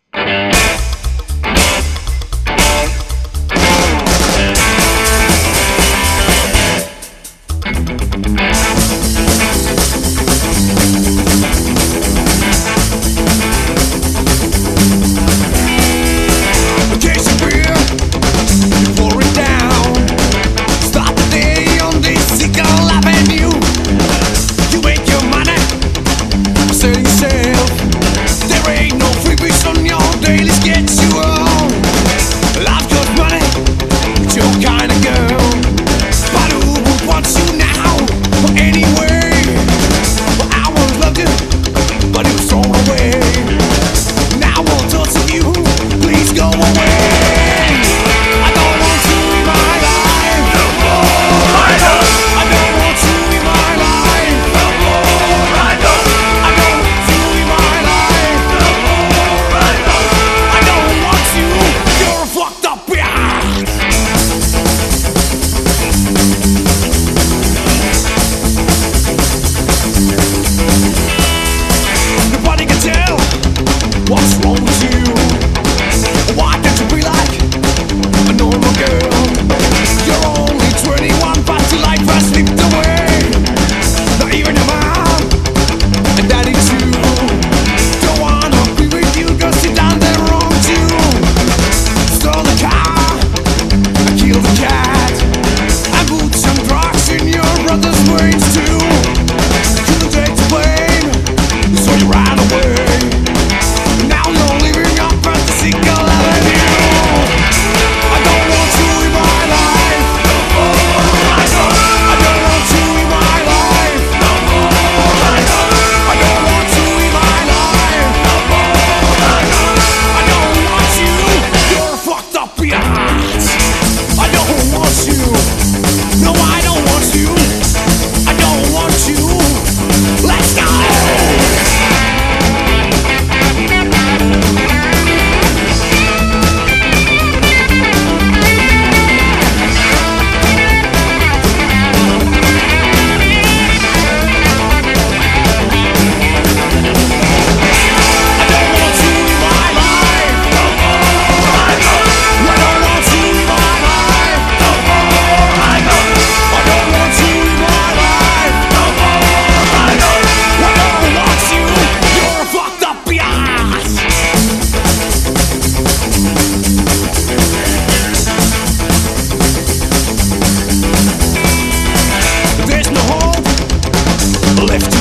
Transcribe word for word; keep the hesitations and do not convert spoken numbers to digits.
What's wrong with you? Why can't you be like a normal girl? You're only twenty-one, but your life has slipped away. Not even your mom and daddy too don't wanna be with you, cause you done them wrong too. Stole the car, I killed the cat, I put some drugs in your brother's brains too. Couldn't take the blame, so you ran away. Left